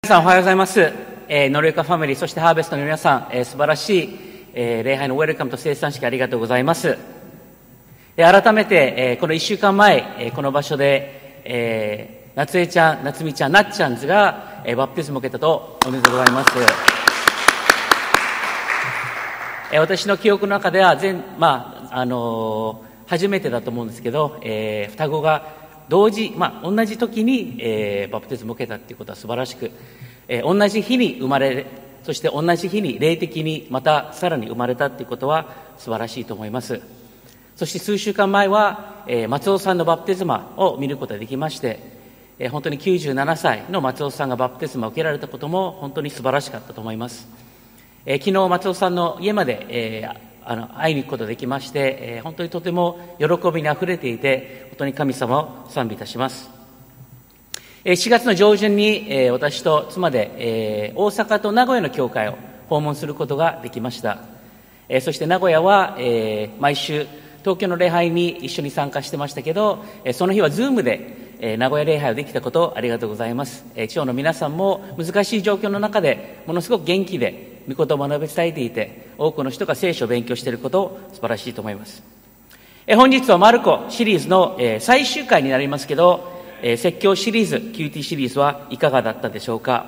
皆さんおはようございます。ノルエカファミリー、そしてハーベストの皆さん、素晴らしい、礼拝のウェルカムと生産式ありがとうございます。改めて、この1週間前、この場所で、夏江ちゃん、夏美ちゃん、なっちゃんズが、バプテスマを受けたとおめでとうございます。私の記憶の中では初めてだと思うんですけど、双子が同時、同じ時に、バプテスマを受けたということは素晴らしく、同じ日に生まれ、そして同じ日に霊的にまたさらに生まれたということは素晴らしいと思います。そして数週間前は、松尾さんのバプテスマを見ることができまして、本当に97歳の松尾さんがバプテスマを受けられたことも本当に素晴らしかったと思います。昨日松尾さんの家まで、会いに行くことができまして、本当にとても喜びにあふれていて、本当に神様を賛美いたします。4月の上旬に、私と妻で、大阪と名古屋の教会を訪問することができました。そして名古屋は、毎週東京の礼拝に一緒に参加してましたけど、その日はズームで、名古屋礼拝をできたことをありがとうございます。地方の皆さんも難しい状況の中でものすごく元気で御言葉を述べ伝えていて、多くの人が聖書を勉強していることを素晴らしいと思います。本日はマルコシリーズの、最終回になりますけど、説教シリーズ QT シリーズはいかがだったでしょうか。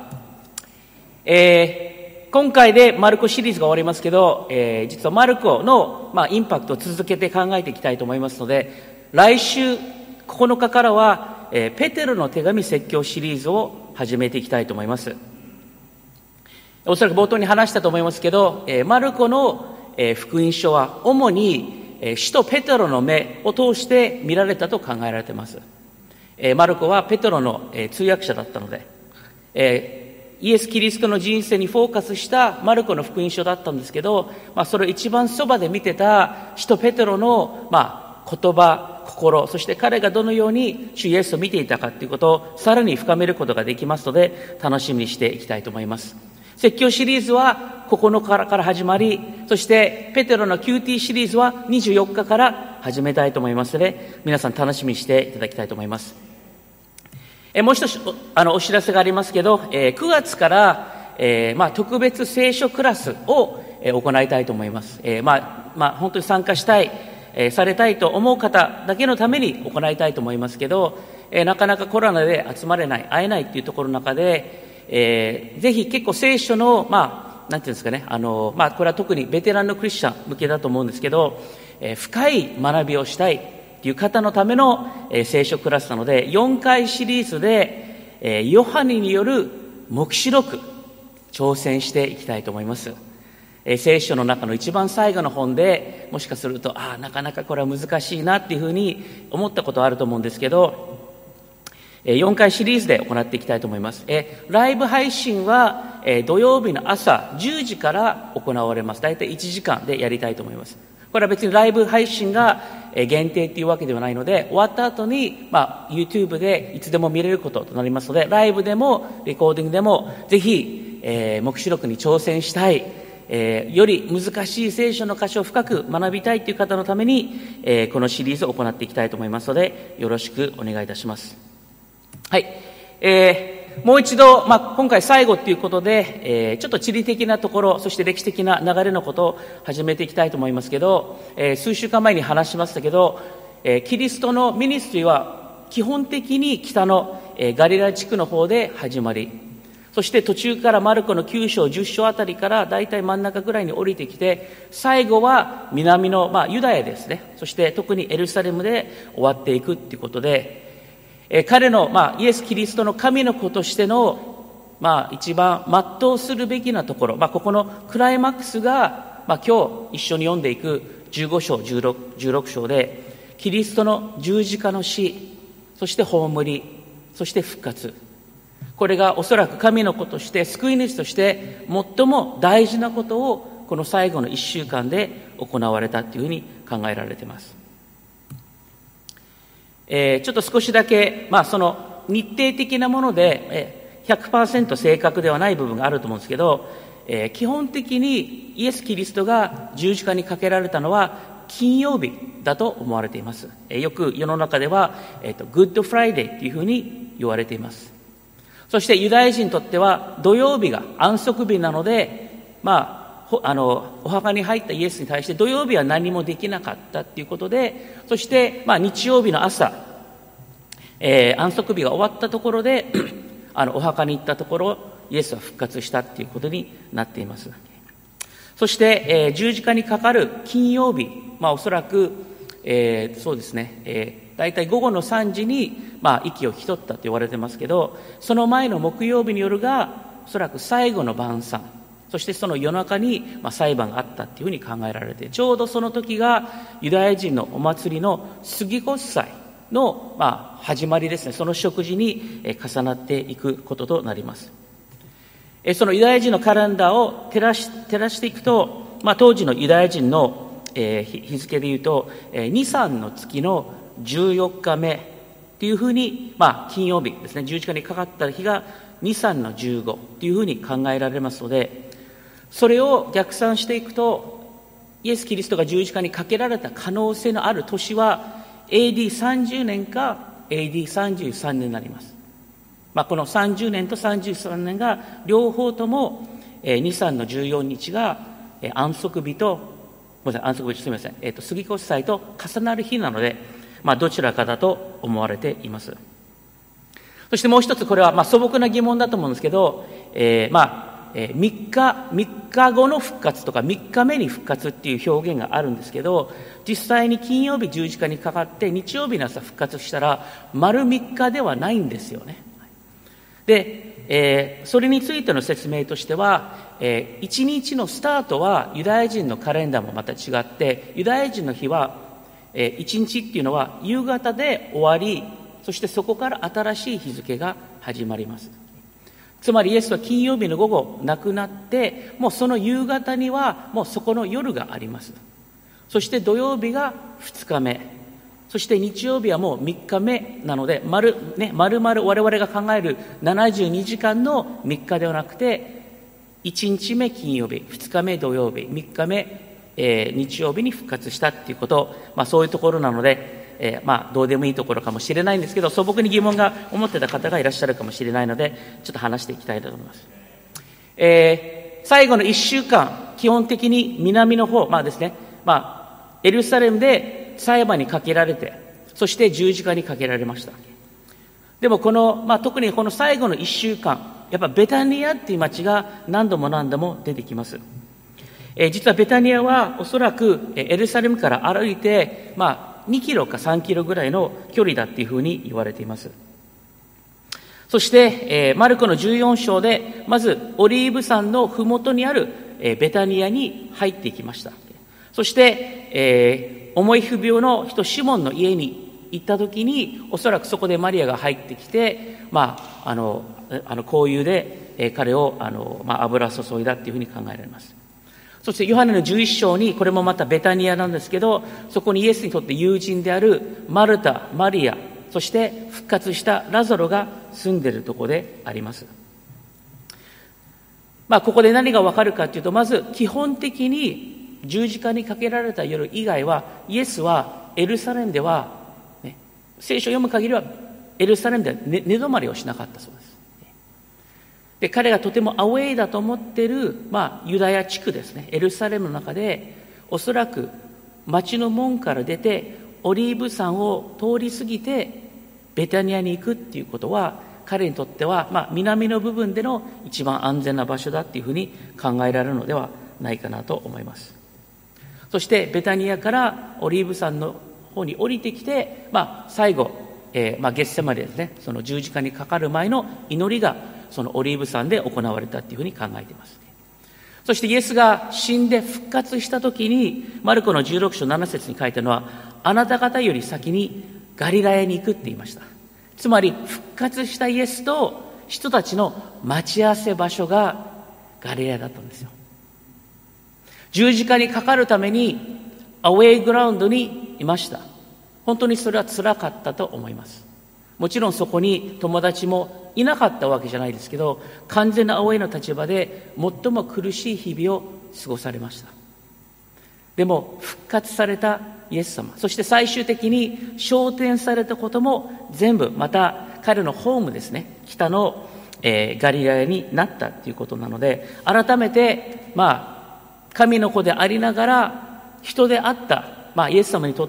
今回でマルコシリーズが終わりますけど、実はマルコの、インパクトを続けて考えていきたいと思いますので、来週9日からは、ペテロの手紙説教シリーズを始めていきたいと思います。おそらく冒頭に話したと思いますけど、マルコの福音書は主に使徒ペテロの目を通して見られたと考えられています。マルコはペテロの通訳者だったので、イエス・キリストの人生にフォーカスしたマルコの福音書だったんですけど、それを一番そばで見てた使徒ペテロの、言葉、心、そして彼がどのように主イエスを見ていたかということをさらに深めることができますので、楽しみにしていきたいと思います。説教シリーズは9日から始まり、そしてペテロの QT シリーズは24日から始めたいと思いますので、皆さん楽しみにしていただきたいと思います。もう一つお知らせがありますけど、9月から、特別聖書クラスを行いたいと思います。本当に参加したい、されたいと思う方だけのために行いたいと思いますけど、なかなかコロナで集まれない、会えないっていうところの中で、ぜひ結構聖書の、なんていうんですかね、これは特にベテランのクリスチャン向けだと思うんですけど、深い学びをしたいという方のための、聖書クラスなので、4回シリーズで、ヨハネによる黙示録、挑戦していきたいと思います。聖書の中の一番最後の本で、もしかすると、なかなかこれは難しいなっていうふうに思ったことあると思うんですけど、4回シリーズで行っていきたいと思います。ライブ配信は、土曜日の朝10時から行われます。だいたい1時間でやりたいと思います。これは別にライブ配信が限定っていうわけではないので、終わった後に、YouTube でいつでも見れることとなりますので、ライブでもレコーディングでもぜひ、黙示録に挑戦したい、より難しい聖書の箇所を深く学びたいという方のために、このシリーズを行っていきたいと思いますので、よろしくお願いいたします。はい。もう一度、今回最後ということで、ちょっと地理的なところ、そして歴史的な流れのことを始めていきたいと思いますけど、数週間前に話しましたけど、キリストのミニストリーは基本的に北の、ガリラヤ地区の方で始まり、そして途中からマルコの9章、10章あたりからだいたい真ん中ぐらいに降りてきて、最後は南の、ユダヤですね。そして特にエルサレムで終わっていくということで、彼の、イエス・キリストの神の子としての、一番全うするべきなところ、ここのクライマックスが、今日一緒に読んでいく15章、16章で、キリストの十字架の死、そして葬り、そして復活。これがおそらく神の子として、救い主として最も大事なことを、この最後の1週間で行われたというふうに考えられています。ちょっと少しだけ、その日程的なもので、100% 正確ではない部分があると思うんですけど、基本的にイエス・キリストが十字架にかけられたのは金曜日だと思われています。よく世の中では、グッドフライデーというふうに言われています。 そしてユダヤ人にとっては土曜日が安息日なので、お墓に入ったイエスに対して土曜日は何もできなかったということで、そして、日曜日の朝、安息日が終わったところでお墓に行ったところ、イエスは復活したということになっています。そして、十字架にかかる金曜日、おそらく、そうですね、だいたい午後の3時に、息を引き取ったと言われてますけど、その前の木曜日の夜がおそらく最後の晩餐、そしてその夜中に、裁判があったというふうに考えられて、ちょうどその時がユダヤ人のお祭りの杉越祭の、始まりですね。その食事に重なっていくこととなります。そのユダヤ人のカレンダーを照らしていくと、当時のユダヤ人の日付でいうと、ニサンの月の14日目っていうふうに、金曜日ですね、十字架にかかった日がニサンの15っていうふうに考えられますので、それを逆算していくと、イエス・キリストが十字架にかけられた可能性のある年は AD30 年か AD33 年になります。この30年と33年が両方ともニサンの14日が安息日と、杉越祭と重なる日なので、どちらかだと思われています。そしてもう一つ、これは素朴な疑問だと思うんですけど、3日後の復活とか3日目に復活っていう表現があるんですけど、実際に金曜日十字架にかかって日曜日の朝復活したら丸3日ではないんですよね。で、それについての説明としては、1日のスタートはユダヤ人のカレンダーもまた違って、ユダヤ人の日は1日っていうのは夕方で終わり、そしてそこから新しい日付が始まります。つまりイエスは金曜日の午後亡くなって、もうその夕方にはもうそこの夜があります。そして土曜日が2日目、そして日曜日はもう3日目なので、丸々我々が考える72時間の3日ではなくて、1日目金曜日、2日目土曜日、3日目、日曜日に復活したっていうこと、そういうところなので、どうでもいいところかもしれないんですけど、素朴に疑問が思ってた方がいらっしゃるかもしれないので、ちょっと話していきたいと思います。最後の1週間、基本的に南の方、ですね、エルサレムで裁判にかけられて、そして十字架にかけられました。でも特にこの最後の1週間、やっぱベタニアっていう町が何度も出てきます。実はベタニアはおそらくエルサレムから歩いて、2キロか3キロぐらいの距離だっていうふうに言われています。そして、マルコの14章で、まずオリーブ山のふもとにあるベタニアに入っていきました。そして、重い不病の人シモンの家に行った時に、おそらくそこでマリアが入ってきて、香油で彼を油注いだっていうふうに考えられます。そしてヨハネの11章に、これもまたベタニアなんですけど、そこにイエスにとって友人であるマルタ、マリア、そして復活したラザロが住んでいるところであります。ここで何がわかるかというと、まず基本的に十字架にかけられた夜以外は、イエスはエルサレムでは、聖書を読む限りはエルサレムでは寝泊まりをしなかったそうです。で、彼がとてもアウェイだと思っている、ユダヤ地区ですね、エルサレムの中で、おそらく町の門から出て、オリーブ山を通り過ぎて、ベタニアに行くっていうことは、彼にとっては、南の部分での一番安全な場所だっていうふうに考えられるのではないかなと思います。そして、ベタニアからオリーブ山の方に降りてきて、最後、ゲッセマネですね、その十字架にかかる前の祈りが、そのオリーブ山で行われたっていうふうに考えています。そしてイエスが死んで復活したときに、マルコの16章7節に書いてあるのは、あなた方より先にガリラヤに行くって言いました。つまり復活したイエスと人たちの待ち合わせ場所がガリラヤだったんですよ。十字架にかかるためにアウェイグラウンドにいました。本当にそれは辛かったと思います。もちろんそこに友達もいなかったわけじゃないですけど、完全なアウェイの立場で最も苦しい日々を過ごされました。でも復活されたイエス様、そして最終的に昇天されたことも全部また彼のホームですね、北のガリラヤになったということなので、改めて、神の子でありながら人であった、イエス様にとって、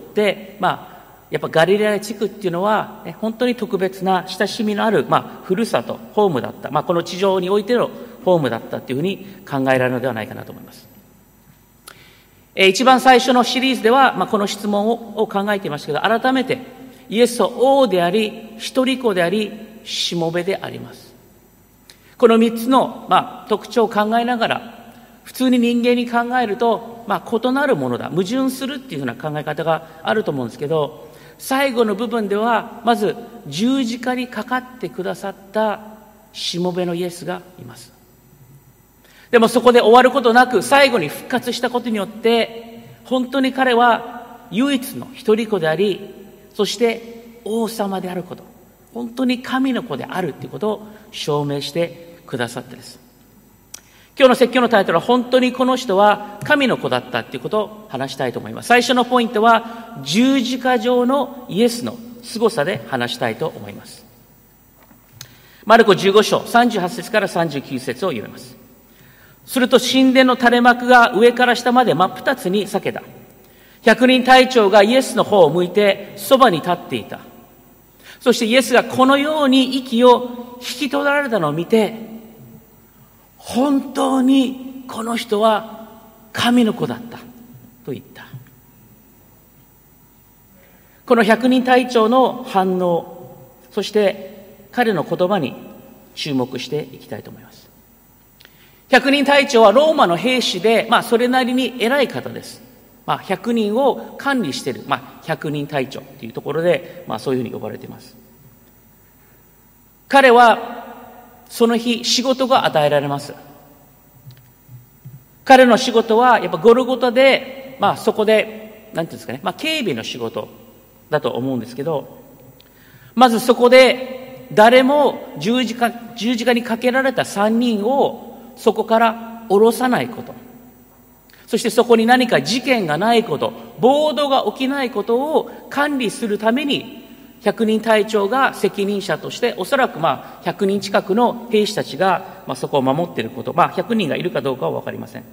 やっぱガリラヤ地区っていうのは、本当に特別な親しみのある、ふるさと、ホームだった。この地上においてのホームだったっていうふうに考えられるのではないかなと思います。一番最初のシリーズでは、この質問を考えていましたけど、改めて、イエスは王であり、一人子であり、しもべであります。この三つの、特徴を考えながら、普通に人間に考えると、異なるものだ、矛盾するっていうふうな考え方があると思うんですけど、最後の部分では、まず十字架にかかってくださったしもべのイエスがいます。でもそこで終わることなく、最後に復活したことによって、本当に彼は唯一の一人子であり、そして王様であること、本当に神の子であるということを証明してくださったです。今日の説教のタイトルは、本当にこの人は神の子だったということを話したいと思います。最初のポイントは、十字架上のイエスの凄さで話したいと思います。マルコ15章38節から39節を読みます。すると神殿の垂れ幕が上から下まで真っ二つに裂けた。百人隊長がイエスの方を向いてそばに立っていた。そしてイエスがこのように息を引き取られたのを見て、本当にこの人は神の子だったと言った。この百人隊長の反応、そして彼の言葉に注目していきたいと思います。百人隊長はローマの兵士で、それなりに偉い方です。100人を管理している、百人隊長というところで、そういうふうに呼ばれています。彼はその日仕事が与えられます。彼の仕事はやっぱゴルゴタで、そこでなんていうんですかね、警備の仕事だと思うんですけど、まずそこで誰も十字架にかけられた3人をそこから下ろさないこと、そしてそこに何か事件がないこと、暴動が起きないことを管理するために、百人隊長が責任者として、おそらく100人近くの兵士たちがそこを守っていること、100人がいるかどうかは分かりません。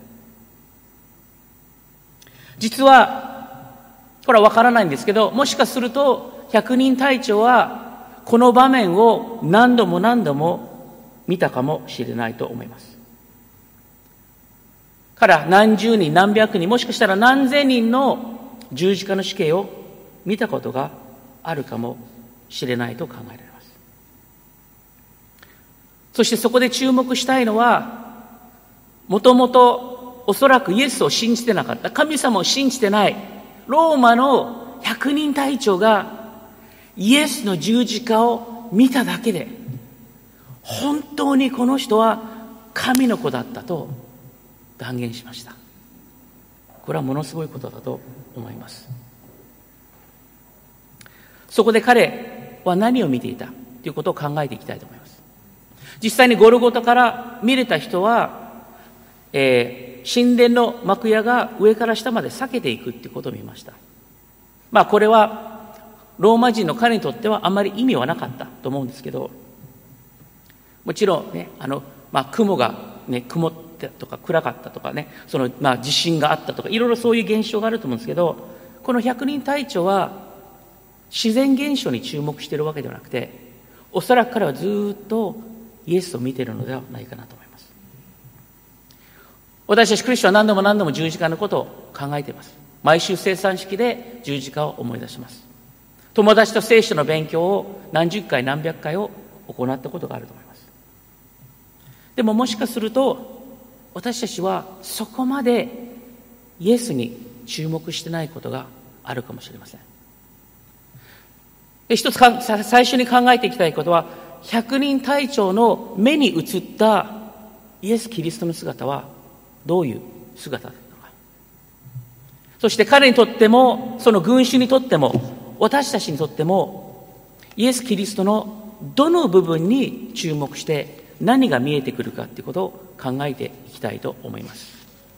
実はこれは分からないんですけど、もしかすると百人隊長はこの場面を何度も何度も見たかもしれないと思います。彼は何十人何百人、もしかしたら何千人の十字架の死刑を見たことがあるかもしれないと考えられます。そしてそこで注目したいのは、もともとおそらくイエスを信じてなかった、神様を信じてないローマの百人隊長がイエスの十字架を見ただけで、本当にこの人は神の子だったと断言しました。これはものすごいことだと思います。そこで彼は何を見ていたということを考えていきたいと思います。実際にゴルゴタから見れた人は、神殿の幕屋が上から下まで裂けていくということを見ました。これはローマ人の彼にとってはあまり意味はなかったと思うんですけど、もちろんね、雲がね、曇ってとか暗かったとかね、地震があったとか、いろいろそういう現象があると思うんですけど、この百人隊長は自然現象に注目しているわけではなくて、おそらく彼はずっとイエスを見ているのではないかなと思います。私たちクリスチャンは何度も何度も十字架のことを考えています。毎週聖餐式で十字架を思い出します。友達と聖書の勉強を何十回何百回を行ったことがあると思います。でももしかすると私たちはそこまでイエスに注目してないことがあるかもしれません。一つ最初に考えていきたいことは、百人隊長の目に映ったイエス・キリストの姿はどういう姿だったのか。そして彼にとっても、その群衆にとっても、私たちにとっても、イエス・キリストのどの部分に注目して何が見えてくるかということを考えていきたいと思います。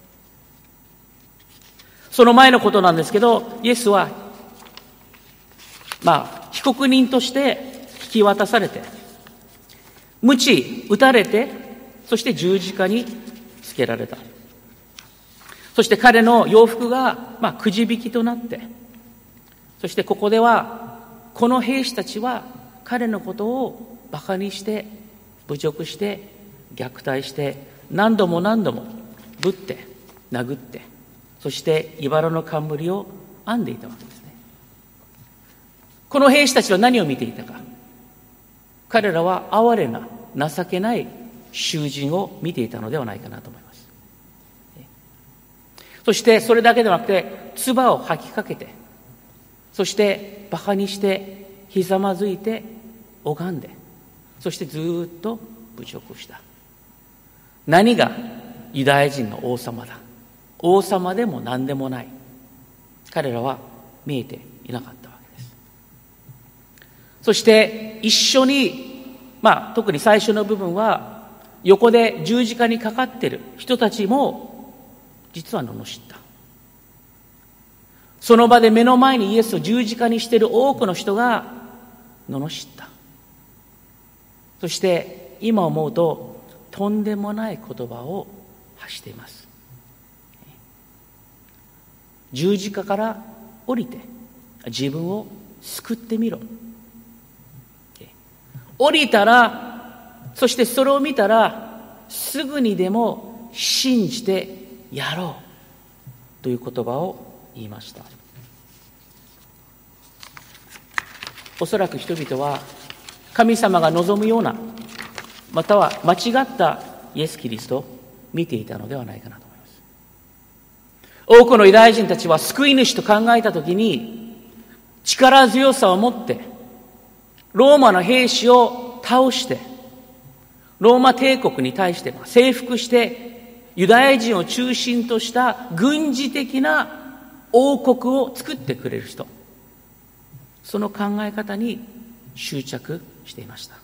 その前のことなんですけど、イエスは被告人として引き渡されて、 鞭打たれて、そして十字架につけられた。そして彼の洋服が、くじ引きとなって、そしてここでは、この兵士たちは彼のことを馬鹿にして、侮辱して、虐待して、何度も何度もぶって、殴って、そして茨の冠を編んでいたわけですね。この兵士たちは何を見ていたか。彼らは哀れな、情けない囚人を見ていたのではないかなと思います。そしてそれだけではなくて、唾を吐きかけて、そして馬鹿にして、ひざまずいて、拝んで、そしてずっと侮辱した。何がユダヤ人の王様だ。王様でも何でもない。彼らは見えていなかったわけです。そして一緒に、特に最初の部分は、横で十字架にかかっている人たちも、実は罵った。その場で目の前にイエスを十字架にしている多くの人が罵った。そして今思うと、とんでもない言葉を発しています。十字架から降りて自分を救ってみろ。降りたら、そしてそれを見たら、すぐにでも信じてやろうという言葉を言いました。おそらく人々は神様が望むような、または間違ったイエス・キリストを見ていたのではないかなと思います。多くのユダヤ人たちは救い主と考えたときに、力強さを持ってローマの兵士を倒して、ローマ帝国に対して征服して、ユダヤ人を中心とした軍事的な王国を作ってくれる人、その考え方に執着していました。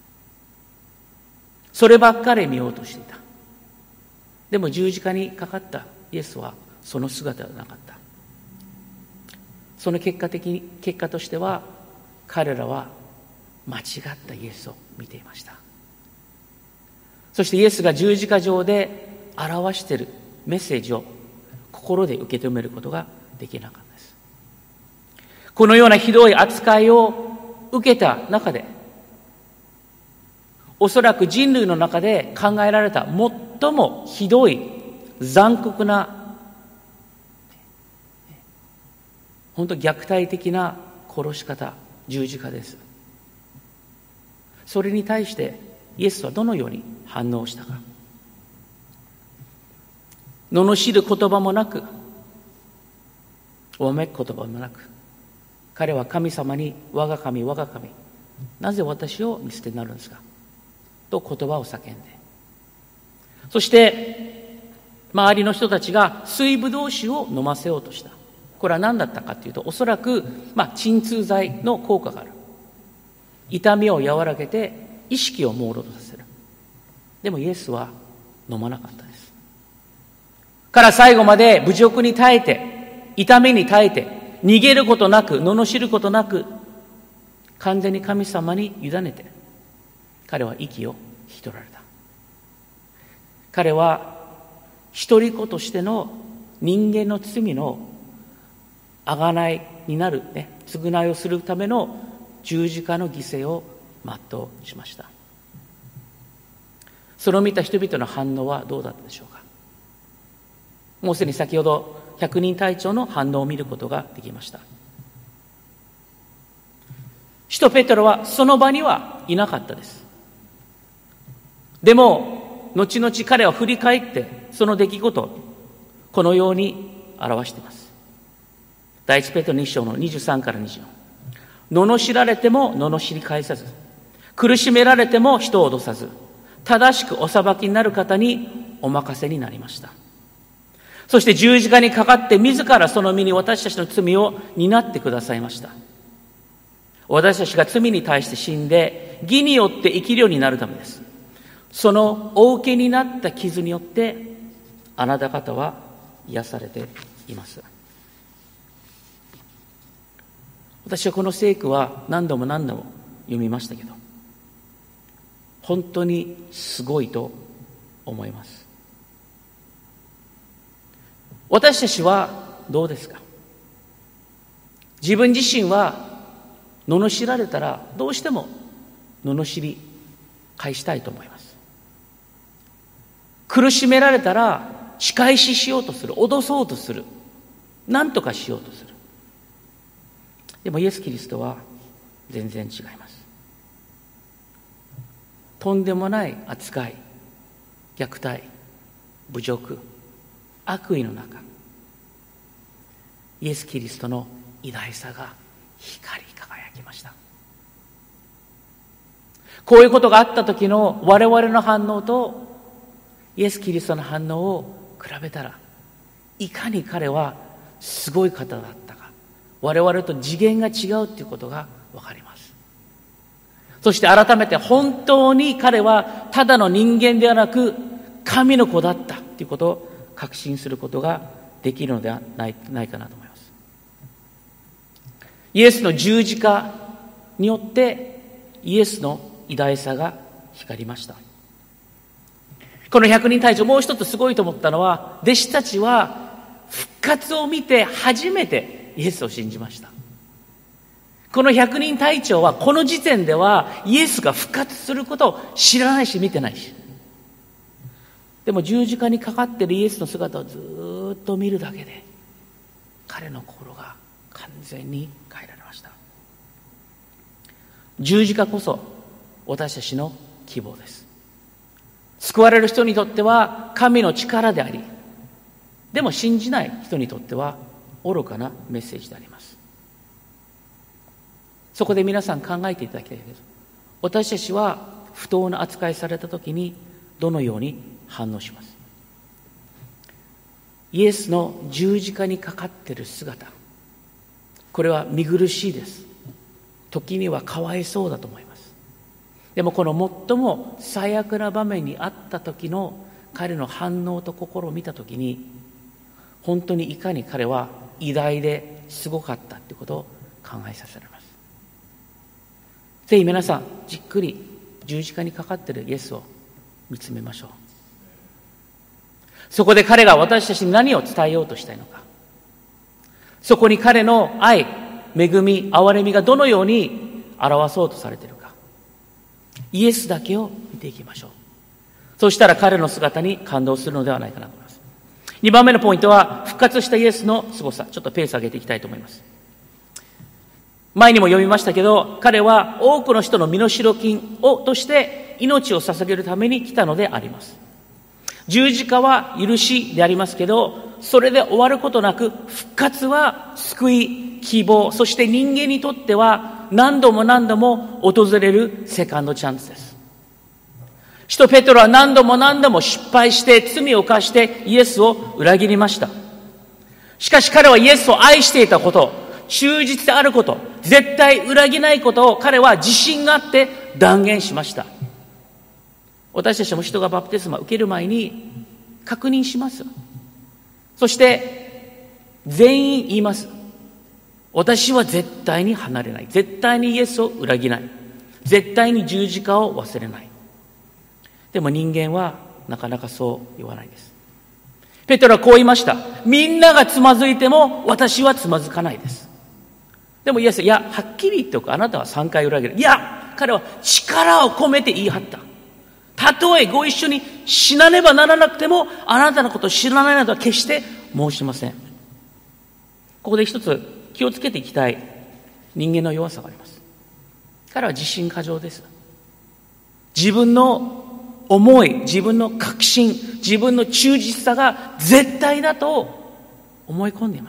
そればっかり見ようとしていた。でも十字架にかかったイエスはその姿ではなかった。その結果としては、彼らは間違ったイエスを見ていました。そしてイエスが十字架上で表しているメッセージを心で受け止めることができなかったです。このようなひどい扱いを受けた中で、おそらく人類の中で考えられた最もひどい残酷な、本当虐待的な殺し方、十字架です。それに対してイエスはどのように反応したか。罵る言葉もなく、わめく言葉もなく、彼は神様に、我が神、我が神、なぜ私を見捨てになるんですかと言葉を叫んで、そして周りの人たちが水ぶどう酒を飲ませようとした。これは何だったかというと、おそらく鎮痛剤の効果がある。痛みを和らげて意識を朦朧とさせる。でもイエスは飲まなかったです。から最後まで侮辱に耐えて、痛みに耐えて、逃げることなく、罵ることなく、完全に神様に委ねて、彼は息を引き取られた。彼は一人子としての人間の罪の贖いになる、償いをするための十字架の犠牲を全うしました。それを見た人々の反応はどうだったでしょうか。もうすでに先ほど100人隊長の反応を見ることができました。使徒ペテロはその場にはいなかったです。でも後々彼は振り返ってその出来事をこのように表しています。第一ペテロ2章の23から24。罵られても罵り返さず、苦しめられても人を脅さず、正しくお裁きになる方にお任せになりました。そして十字架にかかって自らその身に私たちの罪を担ってくださいました。私たちが罪に対して死んで義によって生きるようになるためです。そのお受けになった傷によってあなた方は癒されています。私はこの聖句は何度も何度も読みましたけど、 本当にすごいと思います。私たちはどうですか？自分自身は罵られたらどうしても罵り返したいと思います。苦しめられたら仕返ししようとする、脅そうとする、何とかしようとする。でもイエス・キリストは全然違います。とんでもない扱い、虐待、侮辱、悪意の中、イエス・キリストの偉大さが光り輝きました。こういうことがあった時の我々の反応とイエス・キリストの反応を比べたら、いかに彼はすごい方だったか、我々と次元が違うということがわかります。そして改めて本当に彼はただの人間ではなく神の子だったということを確信することができるのではないかなと思います。イエスの十字架によってイエスの偉大さが光りました。この100人隊長、もう一つすごいと思ったのは、弟子たちは復活を見て初めてイエスを信じました。この100人隊長はこの時点ではイエスが復活することを知らないし見てないし、でも十字架にかかっているイエスの姿をずっと見るだけで彼の心が完全に変えられました。十字架こそ私たちの希望です。救われる人にとっては神の力であり、でも信じない人にとっては愚かなメッセージであります。そこで皆さん考えていただきたいです。私たちは不当な扱いされたときにどのように反応します？イエスの十字架にかかっている姿、これは見苦しいです。時にはかわいそうだと思います。でもこの最も最悪な場面にあった時の彼の反応と心を見た時に、本当にいかに彼は偉大ですごかったということを考えさせられます。ぜひ皆さんじっくり十字架にかかっているイエスを見つめましょう。そこで彼が私たちに何を伝えようとしたいのか、そこに彼の愛、恵み、憐れみがどのように表そうとされているか、イエスだけを見ていきましょう。そうしたら彼の姿に感動するのではないかなと思います。2番目のポイントは復活したイエスのすごさ。ちょっとペース上げていきたいと思います。前にも読みましたけど、彼は多くの人の身代金として命を捧げるために来たのであります。十字架は許しでありますけど、それで終わることなく、復活は救い、希望、そして人間にとっては何度も何度も訪れるセカンドチャンスです。使徒ペテロは何度も何度も失敗して罪を犯してイエスを裏切りました。しかし彼はイエスを愛していたこと、忠実であること、絶対裏切らないことを彼は自信があって断言しました。私たちも人がバプテスマを受ける前に確認します。そして全員言います。私は絶対に離れない。絶対にイエスを裏切らない。絶対に十字架を忘れない。でも人間はなかなかそう言わないです。ペテロはこう言いました。みんながつまずいても私はつまずかないです。でもイエス、いや、はっきり言っておく。あなたは3回裏切る。いや、彼は力を込めて言い張った。たとえご一緒に死なねばならなくても、あなたのことを知らないなどは決して申しません。ここで一つ気をつけていきたい人間の弱さがあります。彼は自信過剰です。自分の思い、自分の確信、自分の忠実さが絶対だと思い込んでいます。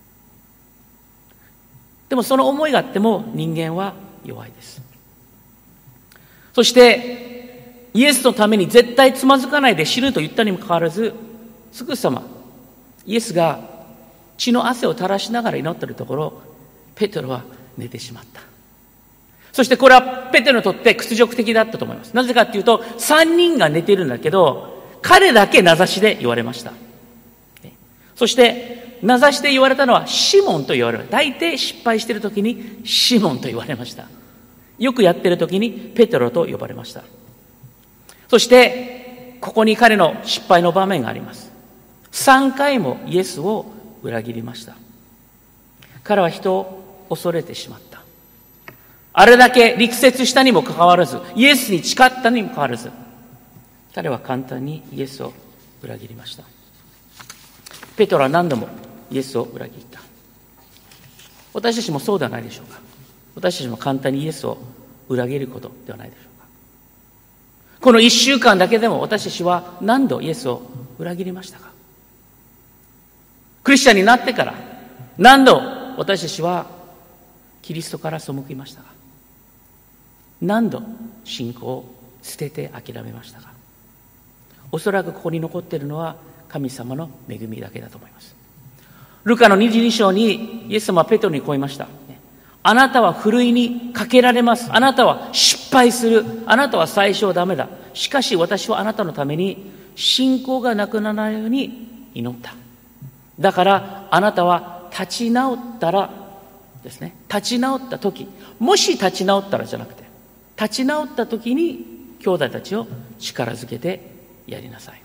でもその思いがあっても人間は弱いです。そしてイエスのために絶対つまずかないで死ぬと言ったにもかかわらず、すぐさまイエスが血の汗を垂らしながら祈っているところ、ペテロは寝てしまった。そしてこれはペテロにとって屈辱的だったと思います。なぜかっていうと、3人が寝ているんだけど、彼だけ名指しで言われました。そして名指しで言われたのはシモンと言われる。大抵失敗している時にシモンと言われました。よくやっている時にペテロと呼ばれました。 そして、ここに彼の失敗の場面があります。3回もイエスを裏切りました。彼は人を恐れてしまった。あれだけ力説したにもかかわらず、イエスに誓ったにもかかわらず、彼は簡単にイエスを裏切りました。ペトロは何度もイエスを裏切った。私たちもそうではないでしょうか。私たちも簡単にイエスを裏切ることではないでしょうか。この1週間だけでも私たちは何度イエスを裏切りましたか。クリスチャンになってから何度私たちはキリストから背きましたか。何度信仰を捨てて諦めましたか。おそらくここに残っているのは神様の恵みだけだと思います。ルカの22章にイエス様はペトロにこう言いました。あなたはふるいにかけられます。あなたは失敗する。あなたは最初はダメだ。しかし私はあなたのために信仰がなくならないように祈った。だからあなたは立ち直ったらですね、立ち直った時、もし立ち直ったらじゃなくて、立ち直った時に兄弟たちを力づけてやりなさい。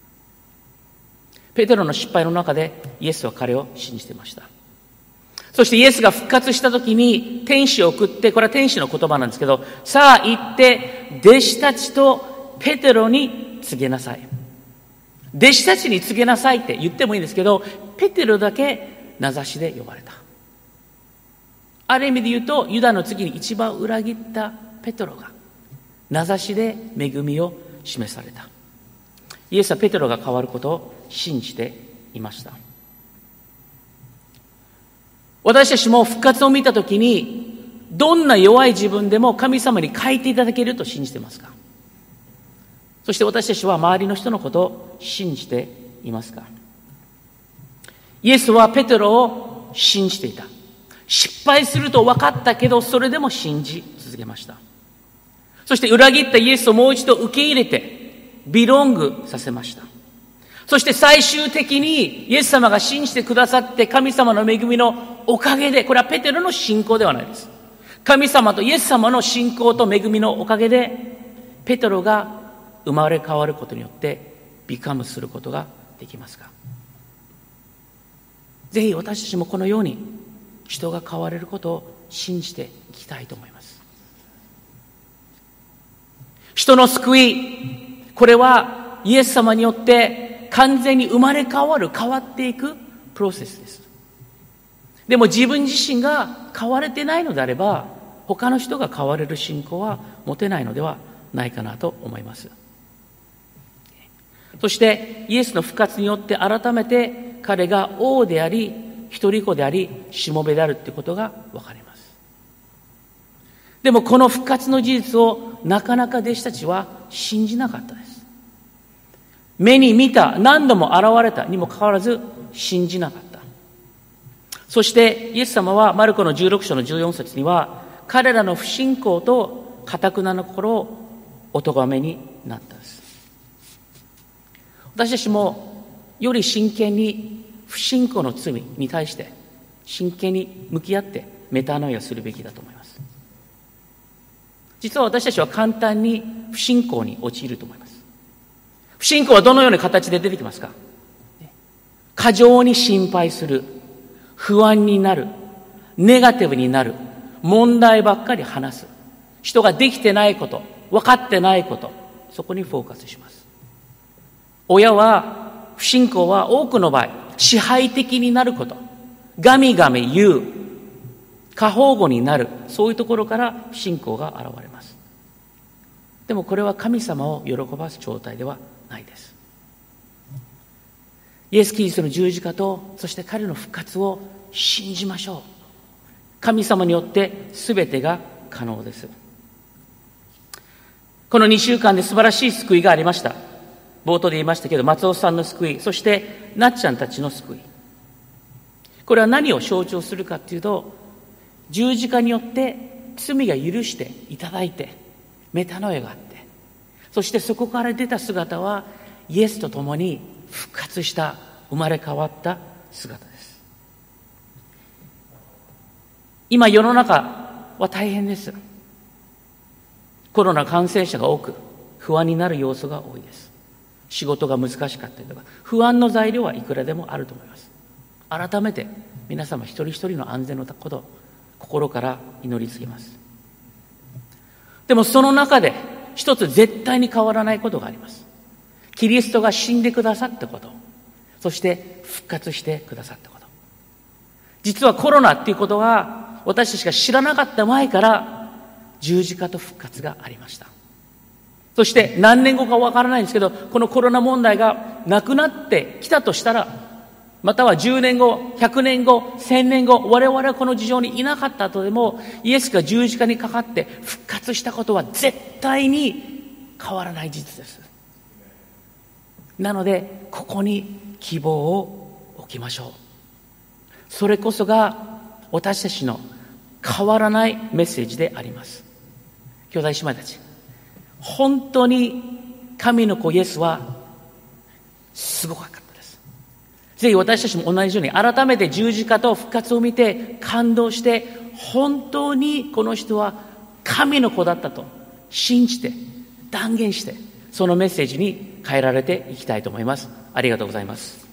ペテロの失敗の中でイエスは彼を信じていました。そしてイエスが復活した時に天使を送って、これは天使の言葉なんですけど、さあ行って弟子たちとペテロに告げなさい。弟子たちに告げなさいって言ってもいいんですけど、ペテロだけ名指しで呼ばれた。ある意味で言うと、ユダの次に一番裏切ったペテロが名指しで恵みを示された。イエスはペテロが変わることを信じていました。私たちも復活を見たときに、どんな弱い自分でも神様に変えていただけると信じていますか。そして私たちは周りの人のことを信じていますか。イエスはペテロを信じていた。失敗すると分かったけど、それでも信じ続けました。そして裏切ったイエスをもう一度受け入れて、ビロングさせました。そして最終的にイエス様が信じてくださって神様の恵みのおかげで、これはペテロの信仰ではないです。神様とイエス様の信仰と恵みのおかげで、ペテロが生まれ変わることによってビカムすることができますか。ぜひ私たちもこのように人が変われることを信じていきたいと思います。人の救い、これはイエス様によって完全に生まれ変わる、変わっていくプロセスです。でも自分自身が変われてないのであれば、他の人が変われる信仰は持てないのではないかなと思います。そしてイエスの復活によって改めて彼が王であり、一人子であり、しもべであるということが分かります。でもこの復活の事実をなかなか弟子たちは信じなかったです。目に見た、何度も現れたにもかかわらず信じなかった。そしてイエス様はマルコの16章の14節には、彼らの不信仰と堅な心をお咎めになったんです。私たちもより真剣に不信仰の罪に対して真剣に向き合ってメタノイアするべきだと思います。実は私たちは簡単に不信仰に陥ると思います。不信仰はどのような形で出てきますか。過剰に心配する、不安になる、ネガティブになる、問題ばっかり話す、人ができてないこと、分かってないこと、そこにフォーカスします。親は、不信仰は多くの場合、支配的になること、ガミガミ言う、過保護になる、そういうところから不信仰が現れます。でもこれは神様を喜ばす状態ではないです。イエス・キリストの十字架と、そして彼の復活を信じましょう。神様によって全てが可能です。この2週間で素晴らしい救いがありました。冒頭で言いましたけど、松尾さんの救い、そしてなっちゃんたちの救い。これは何を象徴するかというと、十字架によって罪が許していただいて、メタノエがあって、そしてそこから出た姿はイエスと共に復活した、生まれ変わった姿です。今世の中は大変です。コロナ感染者が多く、 不安になる要素が多いです。仕事が難しかったりとか、不安の材料はいくらでもあると思います。改めて皆様一人一人の安全のことを心から祈りつけます。でもその中で一つ絶対に変わらないことがあります。キリストが死んでくださったこと、そして復活してくださったこと。実はコロナっていうことは私たちが知らなかった前から十字架と復活がありました。そして何年後かわからないんですけど、このコロナ問題がなくなってきたとしたら、または10年後、100年後、1000年後、我々はこの事情にいなかった後でも、イエスが十字架にかかって復活したことは絶対に変わらない事実です。なので、ここに希望を置きましょう。それこそが私たちの変わらないメッセージであります。兄弟姉妹たち、本当に神の子イエスはすごかったです。ぜひ私たちも同じように改めて十字架と復活を見て感動して、本当にこの人は神の子だったと信じて断言して、そのメッセージに変えられていきたいと思います。ありがとうございます。